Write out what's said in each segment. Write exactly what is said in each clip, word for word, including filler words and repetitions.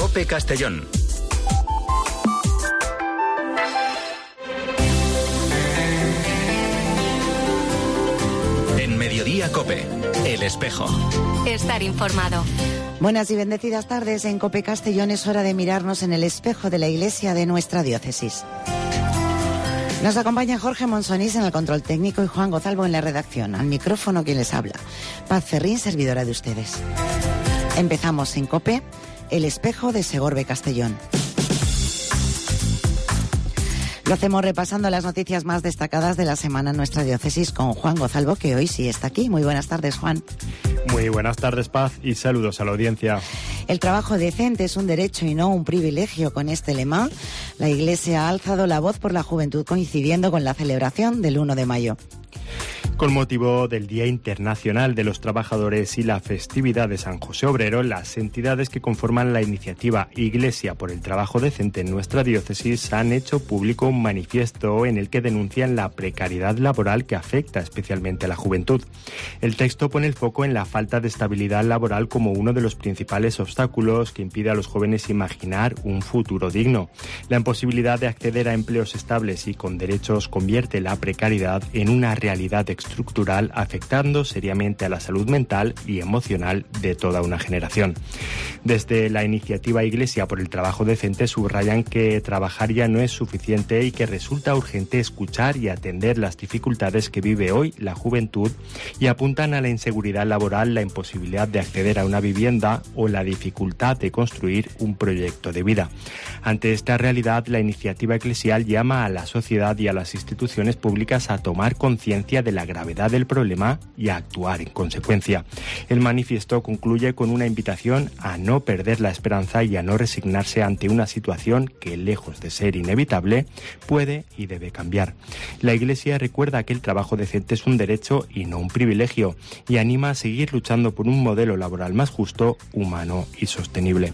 COPE Castellón. En Mediodía COPE, El Espejo. Estar informado. Buenas y bendecidas tardes. En COPE Castellón es hora de mirarnos en el espejo de la iglesia de nuestra diócesis. Nos acompaña Jorge Monsonís en el control técnico y Juan Gozalvo en la redacción. Al micrófono quien les habla, Paz Ferrín, servidora de ustedes. Empezamos en COPE, El Espejo de Segorbe Castellón. Lo hacemos repasando las noticias más destacadas de la semana en nuestra diócesis con Juan Gozalvo, que hoy sí está aquí. Muy buenas tardes, Juan. Muy buenas tardes, Paz, y saludos a la audiencia. El trabajo decente es un derecho y no un privilegio. Con este lema, la Iglesia ha alzado la voz por la juventud coincidiendo con la celebración del uno de mayo. Con motivo del Día Internacional de los Trabajadores y la festividad de San José Obrero, las entidades que conforman la iniciativa Iglesia por el Trabajo Decente en nuestra diócesis han hecho público un manifiesto en el que denuncian la precariedad laboral que afecta especialmente a la juventud. El texto pone el foco en la falta de estabilidad laboral como uno de los principales obstáculos que impide a los jóvenes imaginar un futuro digno. La imposibilidad de acceder a empleos estables y con derechos convierte la precariedad en una realidad estructural, afectando seriamente a la salud mental y emocional de toda una generación. Desde la iniciativa Iglesia por el Trabajo Decente subrayan que trabajar ya no es suficiente y que resulta urgente escuchar y atender las dificultades que vive hoy la juventud, y apuntan a la inseguridad laboral, la imposibilidad de acceder a una vivienda o la dificultad de construir un proyecto de vida. Ante esta realidad, la iniciativa eclesial llama a la sociedad y a las instituciones públicas a tomar conciencia de la gravedad del problema y a actuar en consecuencia. El manifiesto concluye con una invitación a no perder la esperanza y a no resignarse ante una situación que, lejos de ser inevitable, puede y debe cambiar. La Iglesia recuerda que el trabajo decente es un derecho y no un privilegio, y anima a seguir luchando por un modelo laboral más justo, humano y sostenible.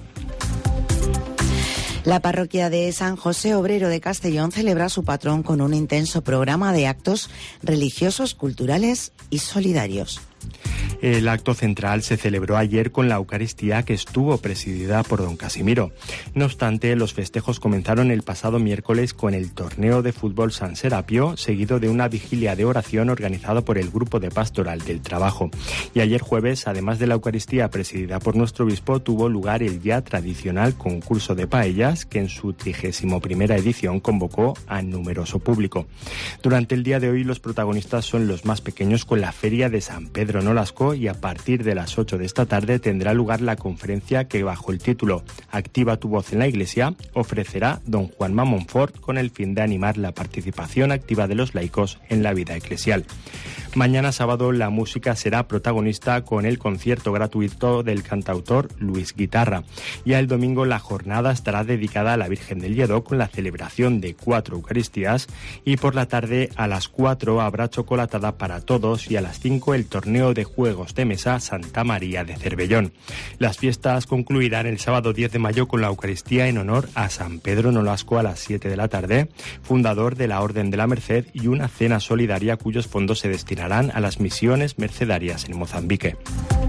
La parroquia de San José Obrero de Castellón celebra su patrón con un intenso programa de actos religiosos, culturales y solidarios. El acto central se celebró ayer con la Eucaristía, que estuvo presidida por don Casimiro. No obstante, los festejos comenzaron el pasado miércoles con el torneo de fútbol San Serapio, seguido de una vigilia de oración organizada por el Grupo de Pastoral del Trabajo. Y ayer jueves, además de la Eucaristía presidida por nuestro obispo, tuvo lugar el ya tradicional concurso de paellas, que en su trigésimo primera edición convocó a numeroso público. Durante el día de hoy, los protagonistas son los más pequeños, con la Feria de San Pedro Nolasco, y a partir de las ocho de esta tarde tendrá lugar la conferencia que, bajo el título Activa tu voz en la Iglesia, ofrecerá don Juanma Monfort, con el fin de animar la participación activa de los laicos en la vida eclesial. Mañana sábado la música será protagonista con el concierto gratuito del cantautor Luis Guitarra, y el domingo la jornada estará dedicada a la Virgen del Lledó con la celebración de cuatro Eucaristías, y por la tarde a las cuatro habrá chocolatada para todos y a las cinco el torneo de juegos de mesa Santa María de Cervellón. Las fiestas concluirán el sábado diez de mayo con la Eucaristía en honor a San Pedro Nolasco a las siete de la tarde, fundador de la Orden de la Merced, y una cena solidaria cuyos fondos se destinarán a las misiones mercedarias en Mozambique.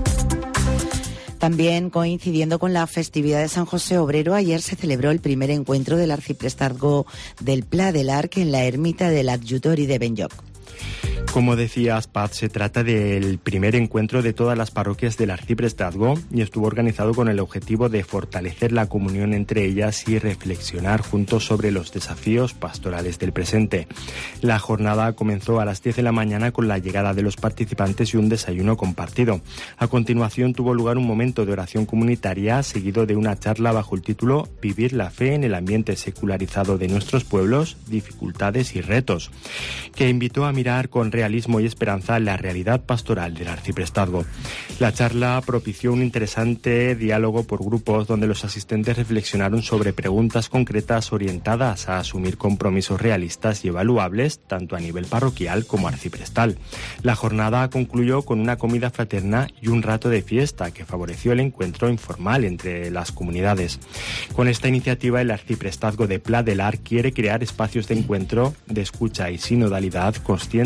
También coincidiendo con la festividad de San José Obrero, ayer se celebró el primer encuentro del arciprestazgo del Pla del Arc en la ermita del Adjutori de Benlloc. Como decías, Paz, se trata del primer encuentro de todas las parroquias del arciprestazgo y estuvo organizado con el objetivo de fortalecer la comunión entre ellas y reflexionar juntos sobre los desafíos pastorales del presente. La jornada comenzó a las diez de la mañana con la llegada de los participantes y un desayuno compartido. A continuación tuvo lugar un momento de oración comunitaria, seguido de una charla bajo el título Vivir la fe en el ambiente secularizado de nuestros pueblos, dificultades y retos, que invitó a mirar con realismo y esperanza la realidad pastoral del arciprestazgo. La charla propició un interesante diálogo por grupos donde los asistentes reflexionaron sobre preguntas concretas orientadas a asumir compromisos realistas y evaluables tanto a nivel parroquial como arciprestal. La jornada concluyó con una comida fraterna y un rato de fiesta que favoreció el encuentro informal entre las comunidades. Con esta iniciativa, el arciprestazgo de Pla del Arc quiere crear espacios de encuentro, de escucha y sinodalidad conscientes del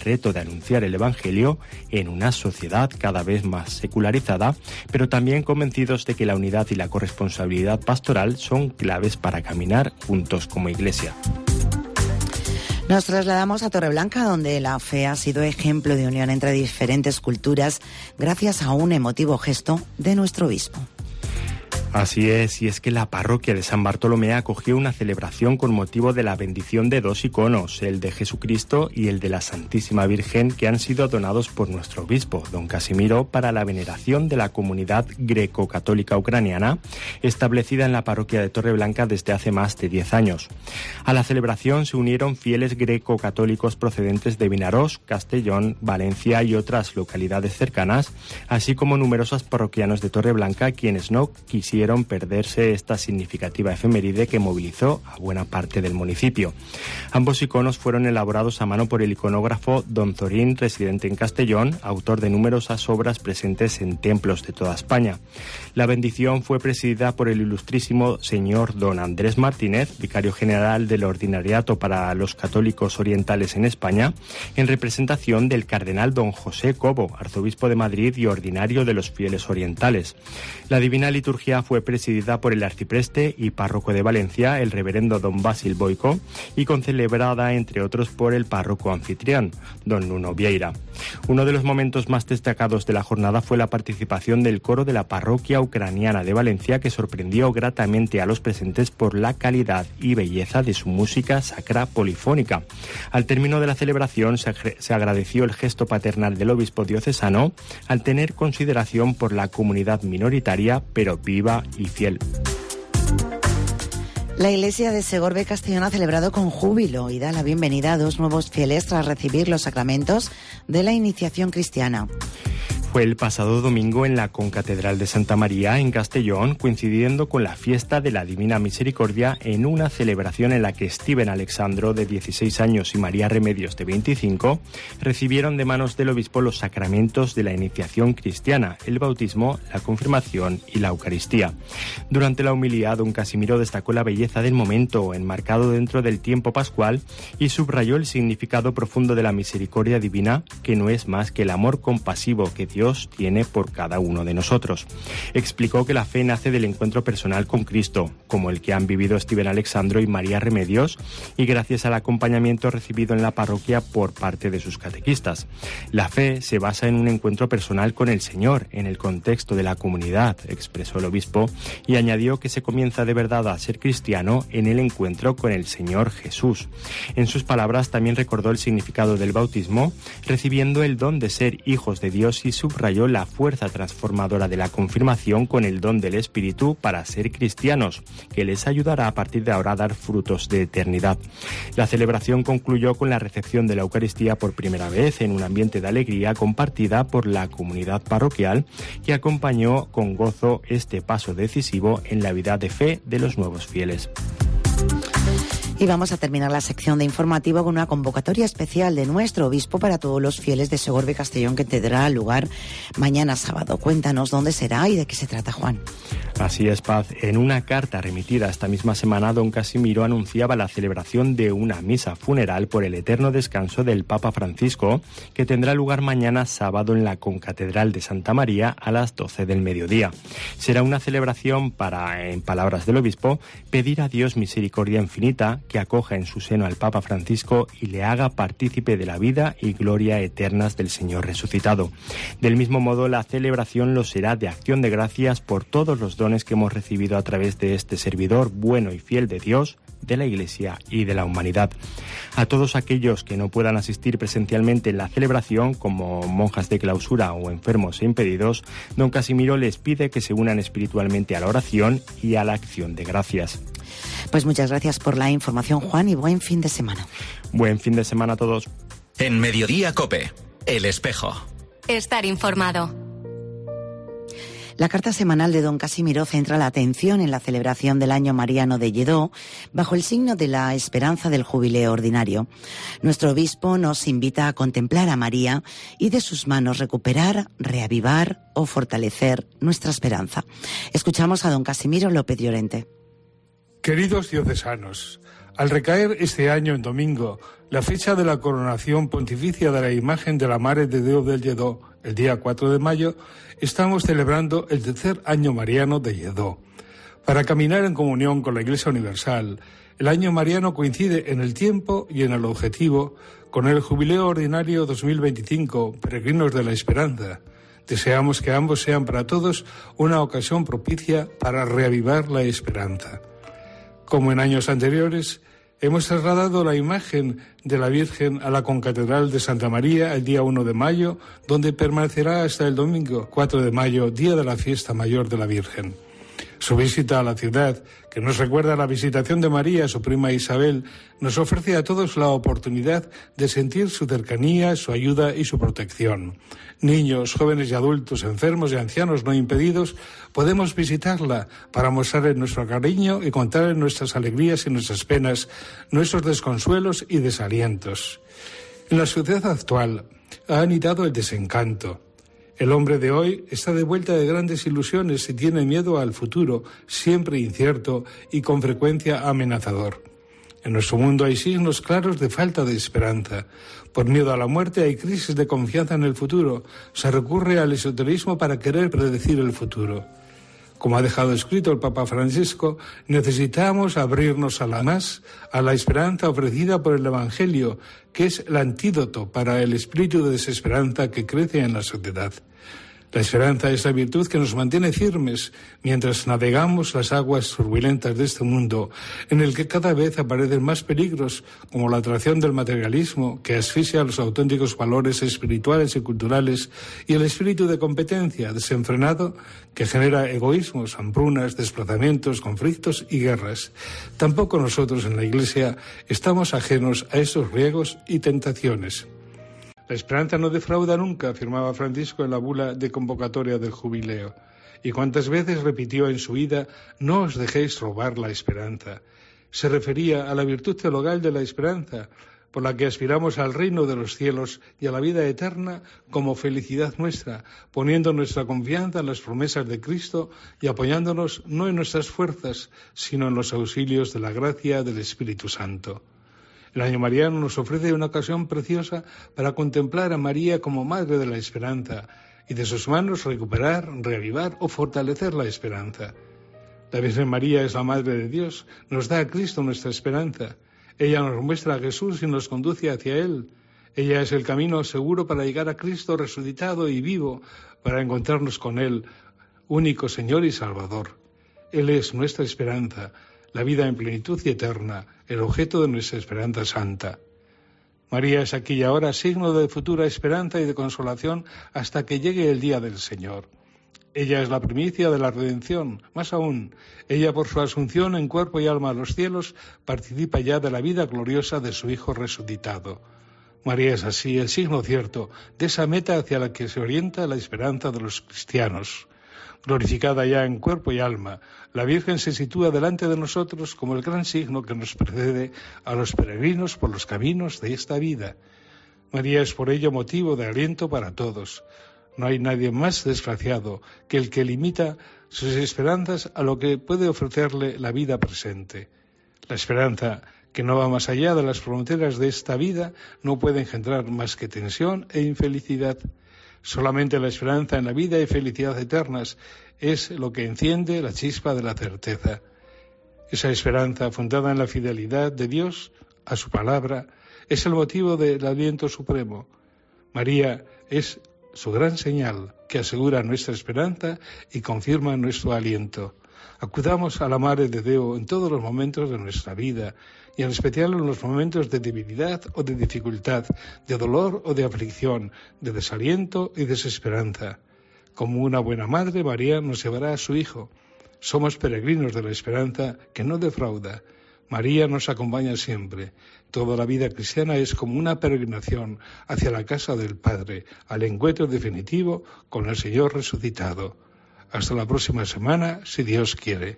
reto de anunciar el Evangelio en una sociedad cada vez más secularizada, pero también convencidos de que la unidad y la corresponsabilidad pastoral son claves para caminar juntos como Iglesia. Nos trasladamos a Torreblanca, donde la fe ha sido ejemplo de unión entre diferentes culturas gracias a un emotivo gesto de nuestro obispo. Así es, y es que la parroquia de San Bartolomé acogió una celebración con motivo de la bendición de dos iconos, el de Jesucristo y el de la Santísima Virgen, que han sido donados por nuestro obispo, don Casimiro, para la veneración de la comunidad greco-católica ucraniana, establecida en la parroquia de Torreblanca desde hace más de diez años. A la celebración se unieron fieles greco-católicos procedentes de Vinaròs, Castellón, Valencia y otras localidades cercanas, así como numerosos parroquianos de Torreblanca, quienes no quisieron perderse esta significativa efeméride que movilizó a buena parte del municipio. Ambos iconos fueron elaborados a mano por el iconógrafo don Zorín, residente en Castellón, autor de numerosas obras presentes en templos de toda España. La bendición fue presidida por el ilustrísimo señor don Andrés Martínez, vicario general del Ordinariato para los Católicos Orientales en España, en representación del cardenal don José Cobo, arzobispo de Madrid y ordinario de los fieles orientales. La divina liturgia fue presidida por el arcipreste y párroco de Valencia, el reverendo don Basil Boico, y concelebrada, entre otros, por el párroco anfitrión, don Nuno Vieira. Uno de los momentos más destacados de la jornada fue la participación del coro de la parroquia ucraniana de Valencia, que sorprendió gratamente a los presentes por la calidad y belleza de su música sacra polifónica. Al término de la celebración se, se agradeció el gesto paternal del obispo diocesano al tener consideración por la comunidad minoritaria, pero viva y fiel. La iglesia de Segorbe Castellón ha celebrado con júbilo y da la bienvenida a dos nuevos fieles tras recibir los sacramentos de la iniciación cristiana. Fue el pasado domingo en la Concatedral de Santa María, en Castellón, coincidiendo con la fiesta de la Divina Misericordia, en una celebración en la que Steven Alexandro, de dieciséis años, y María Remedios, de veinticinco, recibieron de manos del obispo los sacramentos de la iniciación cristiana, el bautismo, la confirmación y la Eucaristía. Durante la homilía, don Casimiro destacó la belleza del momento, enmarcado dentro del tiempo pascual, y subrayó el significado profundo de la misericordia divina, que no es más que el amor compasivo que Dios tiene por cada uno de nosotros. Explicó que la fe nace del encuentro personal con Cristo, como el que han vivido Steven Alexandro y María Remedios, y gracias al acompañamiento recibido en la parroquia por parte de sus catequistas. La fe se basa en un encuentro personal con el Señor, en el contexto de la comunidad, expresó el obispo, y añadió que se comienza de verdad a ser cristiano en el encuentro con el Señor Jesús. En sus palabras también recordó el significado del bautismo, recibiendo el don de ser hijos de Dios, y subrayó la fuerza transformadora de la confirmación con el don del Espíritu para ser cristianos, que les ayudará a partir de ahora a dar frutos de eternidad. La celebración concluyó con la recepción de la Eucaristía por primera vez en un ambiente de alegría compartida por la comunidad parroquial, que acompañó con gozo este paso decisivo en la vida de fe de los nuevos fieles. Y vamos a terminar la sección de informativo con una convocatoria especial de nuestro obispo para todos los fieles de Segorbe Castellón, que tendrá lugar mañana sábado. Cuéntanos dónde será y de qué se trata, Juan. Así es, Paz. En una carta remitida esta misma semana, don Casimiro anunciaba la celebración de una misa funeral por el eterno descanso del Papa Francisco, que tendrá lugar mañana sábado en la Concatedral de Santa María a las doce del mediodía. Será una celebración para, en palabras del obispo, pedir a Dios misericordia infinita, que acoja en su seno al Papa Francisco y le haga partícipe de la vida y gloria eternas del Señor resucitado. Del mismo modo, la celebración lo será de acción de gracias por todos los dones que hemos recibido a través de este servidor bueno y fiel de Dios, de la Iglesia y de la humanidad. A todos aquellos que no puedan asistir presencialmente en la celebración, como monjas de clausura o enfermos e impedidos, don Casimiro les pide que se unan espiritualmente a la oración y a la acción de gracias. Pues muchas gracias por la información, Juan, y buen fin de semana. Buen fin de semana a todos. En Mediodía COPE, El Espejo. Estar informado. La carta semanal de don Casimiro centra la atención en la celebración del año mariano de Lledó bajo el signo de la esperanza del jubileo ordinario. Nuestro obispo nos invita a contemplar a María y de sus manos recuperar, reavivar o fortalecer nuestra esperanza. Escuchamos a don Casimiro López Llorente. Queridos diocesanos, Al recaer este año en domingo la fecha de la coronación pontificia de la imagen de la Mare de Déu del Lledó, el día cuatro de mayo, estamos celebrando el tercer año mariano de Lledó. Para caminar en comunión con la Iglesia Universal, el año mariano coincide en el tiempo y en el objetivo con el Jubileo Ordinario dos mil veinticinco, Peregrinos de la Esperanza. Deseamos que ambos sean para todos una ocasión propicia para reavivar la esperanza. Como en años anteriores, hemos trasladado la imagen de la Virgen a la Concatedral de Santa María el día uno de mayo, donde permanecerá hasta el domingo cuatro de mayo, día de la fiesta mayor de la Virgen. Su visita a la ciudad, que nos recuerda la visitación de María a su prima Isabel, nos ofrece a todos la oportunidad de sentir su cercanía, su ayuda y su protección. Niños, jóvenes y adultos, enfermos y ancianos no impedidos, podemos visitarla para mostrarle nuestro cariño y contarle nuestras alegrías y nuestras penas, nuestros desconsuelos y desalientos. En la sociedad actual ha anidado el desencanto. El hombre de hoy está de vuelta de grandes ilusiones y tiene miedo al futuro, siempre incierto y con frecuencia amenazador. En nuestro mundo hay signos claros de falta de esperanza. Por miedo a la muerte hay crisis de confianza en el futuro. Se recurre al esoterismo para querer predecir el futuro. Como ha dejado escrito el Papa Francisco, necesitamos abrirnos a la más, a la esperanza ofrecida por el Evangelio, que es el antídoto para el espíritu de desesperanza que crece en la sociedad. La esperanza es la virtud que nos mantiene firmes mientras navegamos las aguas turbulentas de este mundo, en el que cada vez aparecen más peligros, como la atracción del materialismo, que asfixia los auténticos valores espirituales y culturales, y el espíritu de competencia desenfrenado, que genera egoísmos, hambrunas, desplazamientos, conflictos y guerras. Tampoco nosotros en la Iglesia estamos ajenos a esos riesgos y tentaciones. La esperanza no defrauda nunca, afirmaba Francisco en la bula de convocatoria del jubileo. Y cuántas veces repitió en su vida, no os dejéis robar la esperanza. Se refería a la virtud teologal de la esperanza, por la que aspiramos al reino de los cielos y a la vida eterna como felicidad nuestra, poniendo nuestra confianza en las promesas de Cristo y apoyándonos no en nuestras fuerzas, sino en los auxilios de la gracia del Espíritu Santo. El año mariano nos ofrece una ocasión preciosa para contemplar a María como Madre de la Esperanza y de sus manos recuperar, reavivar o fortalecer la esperanza. La Virgen María es la Madre de Dios, nos da a Cristo nuestra esperanza. Ella nos muestra a Jesús y nos conduce hacia Él. Ella es el camino seguro para llegar a Cristo resucitado y vivo, para encontrarnos con Él, único Señor y Salvador. Él es nuestra esperanza, la vida en plenitud y eterna, el objeto de nuestra esperanza santa. María es aquí y ahora signo de futura esperanza y de consolación hasta que llegue el día del Señor. Ella es la primicia de la redención, más aún, ella por su asunción en cuerpo y alma a los cielos participa ya de la vida gloriosa de su Hijo resucitado. María es así el signo cierto de esa meta hacia la que se orienta la esperanza de los cristianos. Glorificada ya en cuerpo y alma, la Virgen se sitúa delante de nosotros como el gran signo que nos precede a los peregrinos por los caminos de esta vida. María es por ello motivo de aliento para todos. No hay nadie más desgraciado que el que limita sus esperanzas a lo que puede ofrecerle la vida presente. La esperanza, que no va más allá de las fronteras de esta vida, no puede engendrar más que tensión e infelicidad. Solamente la esperanza en la vida y felicidad eternas es lo que enciende la chispa de la certeza. Esa esperanza fundada en la fidelidad de Dios a su palabra es el motivo del aliento supremo. María es su gran señal que asegura nuestra esperanza y confirma nuestro aliento. Acudamos a la Madre de Dios en todos los momentos de nuestra vida y en especial en los momentos de debilidad o de dificultad, de dolor o de aflicción, de desaliento y desesperanza. Como una buena madre, María nos llevará a su Hijo. Somos peregrinos de la esperanza que no defrauda. María nos acompaña siempre. Toda la vida cristiana es como una peregrinación hacia la casa del Padre, al encuentro definitivo con el Señor resucitado. Hasta la próxima semana, si Dios quiere.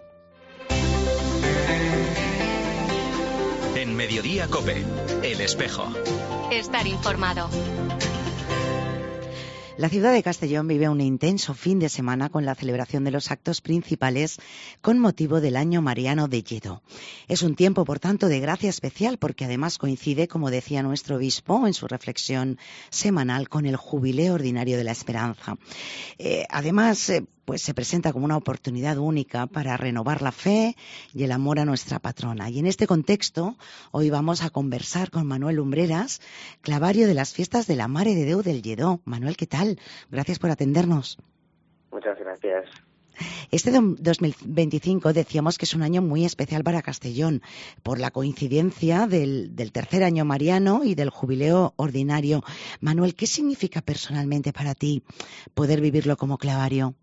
En Mediodía COPE, El Espejo. Estar informado. La ciudad de Castellón vive un intenso fin de semana con la celebración de los actos principales con motivo del Año Mariano de Lledó. Es un tiempo, por tanto, de gracia especial porque además coincide, como decía nuestro obispo en su reflexión semanal, con el Jubileo Ordinario de la Esperanza. Eh, además, eh, pues se presenta como una oportunidad única para renovar la fe y el amor a nuestra patrona. Y en este contexto, hoy vamos a conversar con Manuel Lumbreras, clavario de las fiestas de la Mare de Déu del Lledó. Manuel, ¿qué tal? Gracias por atendernos. Muchas gracias. Este dos mil veinticinco decíamos que es un año muy especial para Castellón, por la coincidencia del, del tercer año mariano y del jubileo ordinario. Manuel, ¿qué significa personalmente para ti poder vivirlo como clavario?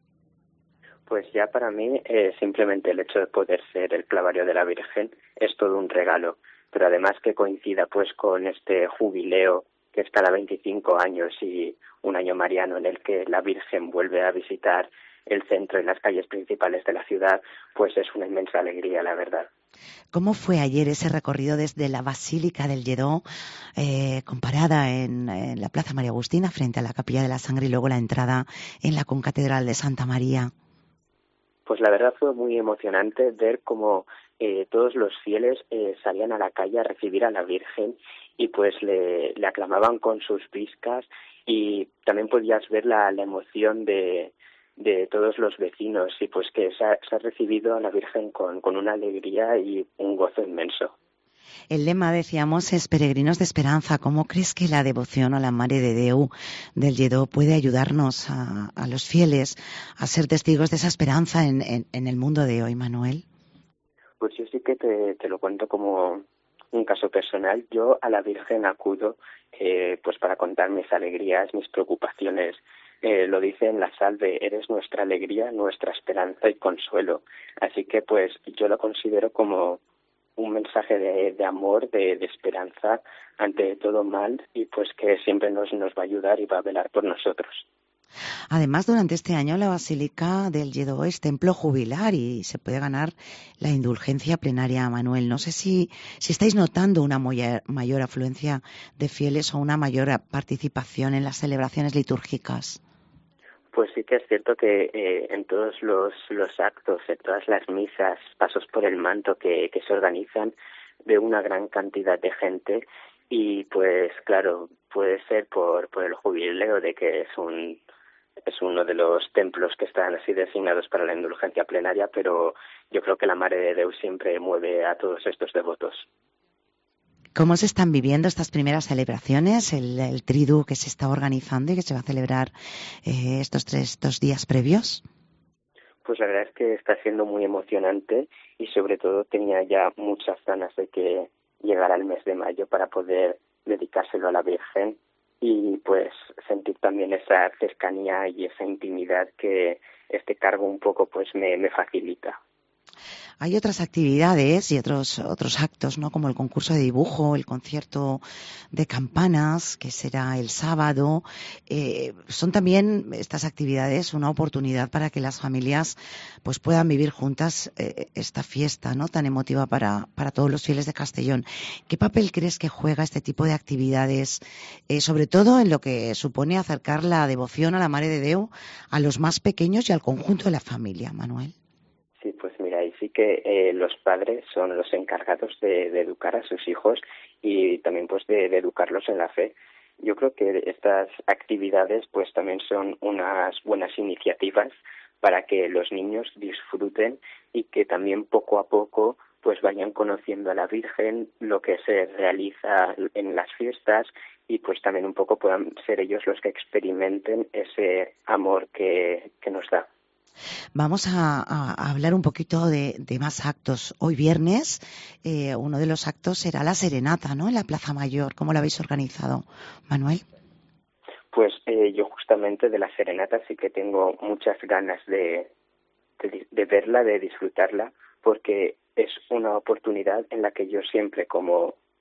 Pues ya para mí eh, simplemente el hecho de poder ser el clavario de la Virgen es todo un regalo, pero además que coincida pues con este jubileo que es cada veinticinco años y un año mariano en el que la Virgen vuelve a visitar el centro y las calles principales de la ciudad, pues es una inmensa alegría, la verdad. ¿Cómo fue ayer ese recorrido desde la Basílica del Lledó, eh, comparada en, en la Plaza María Agustina frente a la Capilla de la Sangre y luego la entrada en la Concatedral de Santa María? Pues la verdad fue muy emocionante ver cómo eh, todos los fieles eh, salían a la calle a recibir a la Virgen y pues le, le aclamaban con sus piscas y también podías ver la, la emoción de, de todos los vecinos y pues que se ha, se ha recibido a la Virgen con, con una alegría y un gozo inmenso. El lema, decíamos, es Peregrinos de Esperanza. ¿Cómo crees que la devoción a la Mare de Déu del Lledó puede ayudarnos a, a los fieles a ser testigos de esa esperanza en, en, en el mundo de hoy, Manuel? Pues yo sí que te, te lo cuento como un caso personal. Yo a la Virgen acudo eh, pues para contar mis alegrías, mis preocupaciones. Eh, lo dice en la salve, eres nuestra alegría, nuestra esperanza y consuelo. Así que pues yo lo considero como un mensaje de, de amor, de, de esperanza ante todo mal y pues que siempre nos, nos va a ayudar y va a velar por nosotros. Además, durante este año la Basílica del Lledó es templo jubilar y se puede ganar la indulgencia plenaria, Manuel. No sé si, si estáis notando una mayor, mayor afluencia de fieles o una mayor participación en las celebraciones litúrgicas. Pues sí que es cierto que eh, en todos los, los actos, en todas las misas, pasos por el manto que, que se organizan, veo una gran cantidad de gente y pues claro, puede ser por, por el jubileo de que es un es uno de los templos que están así designados para la indulgencia plenaria, pero yo creo que la Mare de Déu siempre mueve a todos estos devotos. ¿Cómo se están viviendo estas primeras celebraciones, el, el Triduo que se está organizando y que se va a celebrar eh, estos tres estos días previos? Pues la verdad es que está siendo muy emocionante y sobre todo tenía ya muchas ganas de que llegara el mes de mayo para poder dedicárselo a la Virgen y pues sentir también esa cercanía y esa intimidad que este cargo un poco pues me, me facilita. Hay otras actividades y otros otros actos, ¿no? Como el concurso de dibujo, el concierto de campanas, que será el sábado. Eh, son también estas actividades una oportunidad para que las familias pues puedan vivir juntas eh, esta fiesta, ¿no? Tan emotiva para, para todos los fieles de Castellón. ¿Qué papel crees que juega este tipo de actividades, eh, sobre todo en lo que supone acercar la devoción a la Mare de Déu a los más pequeños y al conjunto de la familia, Manuel? Sí, pues mira, y sí que eh, los padres son los encargados de, de educar a sus hijos y también pues de, de educarlos en la fe. Yo creo que estas actividades pues también son unas buenas iniciativas para que los niños disfruten y que también poco a poco pues vayan conociendo a la Virgen, lo que se realiza en las fiestas y pues también un poco puedan ser ellos los que experimenten ese amor que, que nos da. Vamos a, a hablar un poquito de, de más actos. Hoy viernes, eh, uno de los actos será la serenata, ¿no? En la Plaza Mayor. ¿Cómo lo habéis organizado, Manuel? Pues eh, yo justamente de la serenata sí que tengo muchas ganas de, de, de verla, de disfrutarla, porque es una oportunidad en la que yo siempre, como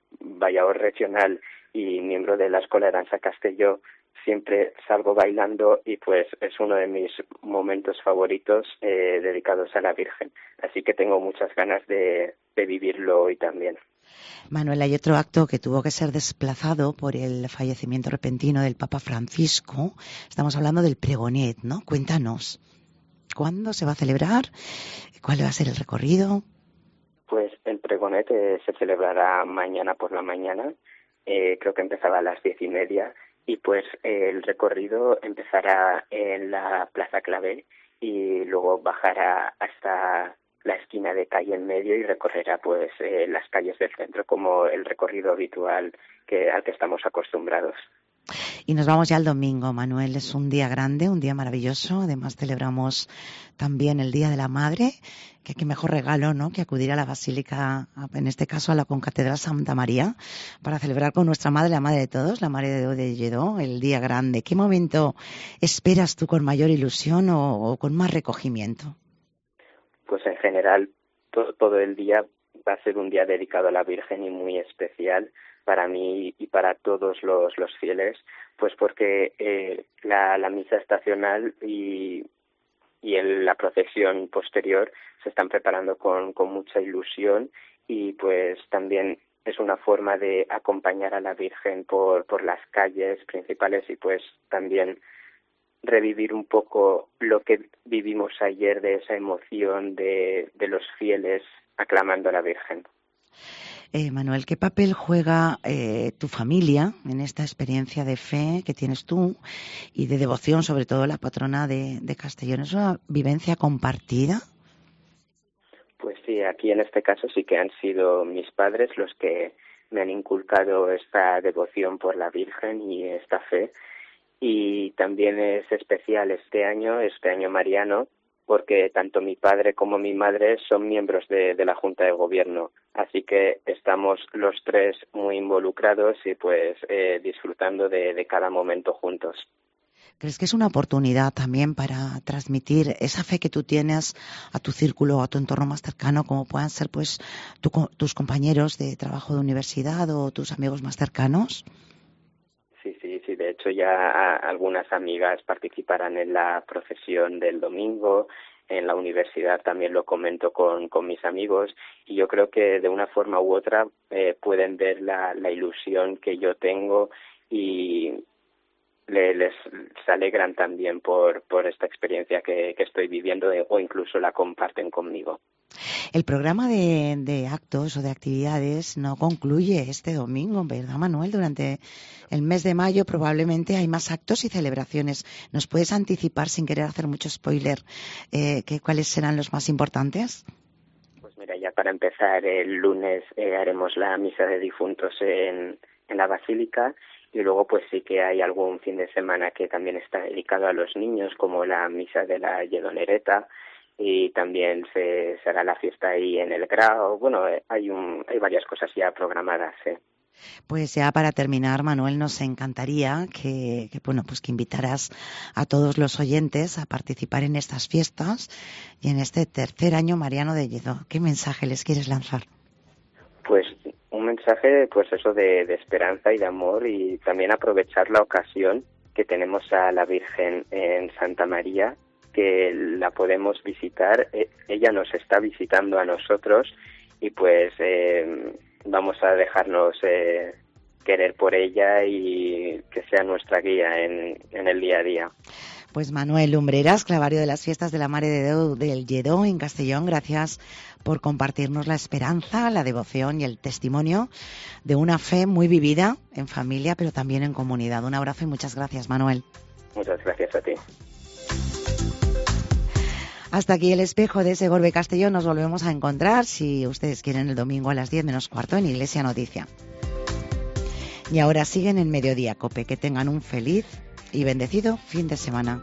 vallador regional y miembro de la Escuela de Danza Castelló, siempre salgo bailando y pues es uno de mis momentos favoritos eh, dedicados a la Virgen. Así que tengo muchas ganas de, de vivirlo hoy también. Manuel, hay otro acto que tuvo que ser desplazado por el fallecimiento repentino del Papa Francisco. Estamos hablando del Pregonet, ¿no? Cuéntanos, ¿cuándo se va a celebrar? ¿Cuál va a ser el recorrido? Pues el Pregonet eh, se celebrará mañana por la mañana. Eh, creo que empezaba a las diez y media. Y pues eh, el recorrido empezará en la Plaza Clavé y luego bajará hasta la esquina de calle en medio y recorrerá pues eh, las calles del centro como el recorrido habitual que al que estamos acostumbrados. Y nos vamos ya al domingo, Manuel. Es un día grande, un día maravilloso. Además celebramos también el Día de la Madre, que qué mejor regalo, ¿no?, que acudir a la Basílica, en este caso a la Concatedral Santa María, para celebrar con nuestra Madre, la Madre de todos, la Madre de Déu de Lledó, el día grande. ¿Qué momento esperas tú con mayor ilusión o, o con más recogimiento? Pues en general todo, todo el día va a ser un día dedicado a la Virgen y muy especial para mí y para todos los, los fieles, pues porque eh, la, la misa estacional y, y el, la procesión posterior se están preparando con, con mucha ilusión y pues también es una forma de acompañar a la Virgen por, por las calles principales y pues también revivir un poco lo que vivimos ayer de esa emoción de, de los fieles aclamando a la Virgen. Eh, Manuel, ¿qué papel juega eh, tu familia en esta experiencia de fe que tienes tú y de devoción, sobre todo la patrona de, de Castellón? ¿Es una vivencia compartida? Pues sí, aquí en este caso sí que han sido mis padres los que me han inculcado esta devoción por la Virgen y esta fe. Y también es especial este año, este año mariano, porque tanto mi padre como mi madre son miembros de, de la Junta de Gobierno. Así que estamos los tres muy involucrados y pues eh, disfrutando de, de cada momento juntos. ¿Crees que es una oportunidad también para transmitir esa fe que tú tienes a tu círculo, a tu entorno más cercano, como puedan ser pues tu, tus compañeros de trabajo de universidad o tus amigos más cercanos? Sí, sí, sí. De hecho, ya algunas amigas participarán en la procesión del domingo. En la universidad también lo comento con, con mis amigos. Y yo creo que de una forma u otra eh, pueden ver la, la ilusión que yo tengo y le, les se alegran también por, por esta experiencia que, que estoy viviendo o incluso la comparten conmigo. El programa de, de actos o de actividades no concluye este domingo, ¿verdad, Manuel? Durante el mes de mayo probablemente hay más actos y celebraciones. ¿Nos puedes anticipar, sin querer hacer mucho spoiler, eh, que, cuáles serán los más importantes? Pues mira, ya para empezar, el lunes eh, haremos la misa de difuntos en, en la Basílica y luego pues sí que hay algún fin de semana que también está dedicado a los niños, como la misa de la Lledonereta. Y también se, se hará la fiesta ahí en el Grao. Bueno, hay un, hay varias cosas ya programadas, ¿eh? Pues ya para terminar, Manuel, nos encantaría que, que bueno, pues que invitaras a todos los oyentes a participar en estas fiestas y en este tercer año mariano de Lledó. ¿Qué mensaje les quieres lanzar? Pues un mensaje, pues eso de, de esperanza y de amor y también aprovechar la ocasión que tenemos a la Virgen en Santa María, que la podemos visitar, ella nos está visitando a nosotros y pues eh, vamos a dejarnos eh, querer por ella y que sea nuestra guía en, en el día a día. Pues Manuel Lumbreras, clavario de las fiestas de la Mare de Déu del Lledó en Castellón, gracias por compartirnos la esperanza, la devoción y el testimonio de una fe muy vivida en familia, pero también en comunidad. Un abrazo y muchas gracias, Manuel. Muchas gracias a ti. Hasta aquí el espejo de Segorbe Castellón. Nos volvemos a encontrar, si ustedes quieren, el domingo a las diez menos cuarto en Iglesia Noticia. Y ahora siguen en Mediodía Cope. Que tengan un feliz y bendecido fin de semana.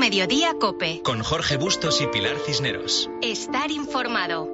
Mediodía COPE. Con Jorge Bustos y Pilar Cisneros. Estar informado.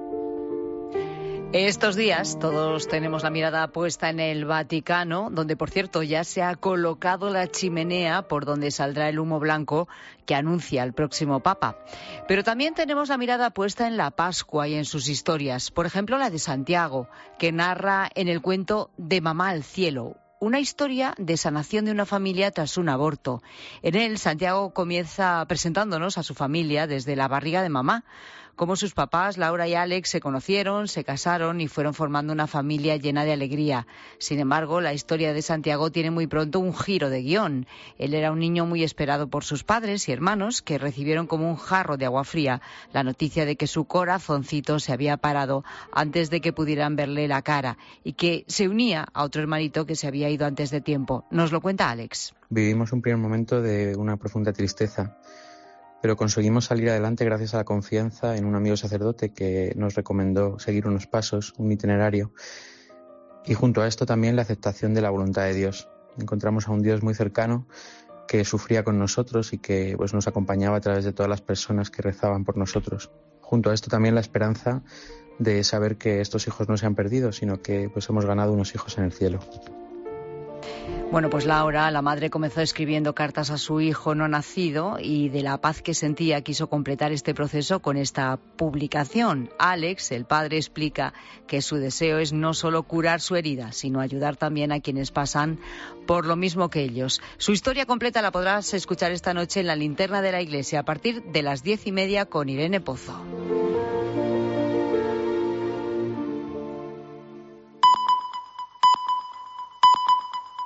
Estos días todos tenemos la mirada puesta en el Vaticano, donde, por cierto, ya se ha colocado la chimenea por donde saldrá el humo blanco que anuncia el próximo Papa. Pero también tenemos la mirada puesta en la Pascua y en sus historias. Por ejemplo, la de Santiago, que narra en el cuento De Mamá al Cielo, una historia de sanación de una familia tras un aborto. En él, Santiago comienza presentándonos a su familia desde la barriga de mamá, cómo sus papás, Laura y Alex, se conocieron, se casaron y fueron formando una familia llena de alegría. Sin embargo, la historia de Santiago tiene muy pronto un giro de guión. Él era un niño muy esperado por sus padres y hermanos, que recibieron como un jarro de agua fría la noticia de que su corazoncito se había parado antes de que pudieran verle la cara y que se unía a otro hermanito que se había ido antes de tiempo. Nos lo cuenta Alex. Vivimos un primer momento de una profunda tristeza, pero conseguimos salir adelante gracias a la confianza en un amigo sacerdote que nos recomendó seguir unos pasos, un itinerario, y junto a esto también la aceptación de la voluntad de Dios. Encontramos a un Dios muy cercano que sufría con nosotros y que pues, nos acompañaba a través de todas las personas que rezaban por nosotros. Junto a esto también la esperanza de saber que estos hijos no se han perdido, sino que pues, hemos ganado unos hijos en el cielo. Bueno, pues Laura, la madre, comenzó escribiendo cartas a su hijo no nacido y de la paz que sentía quiso completar este proceso con esta publicación. Alex, el padre, explica que su deseo es no solo curar su herida, sino ayudar también a quienes pasan por lo mismo que ellos. Su historia completa la podrás escuchar esta noche en la Linterna de la Iglesia a partir de las diez y media con Irene Pozo.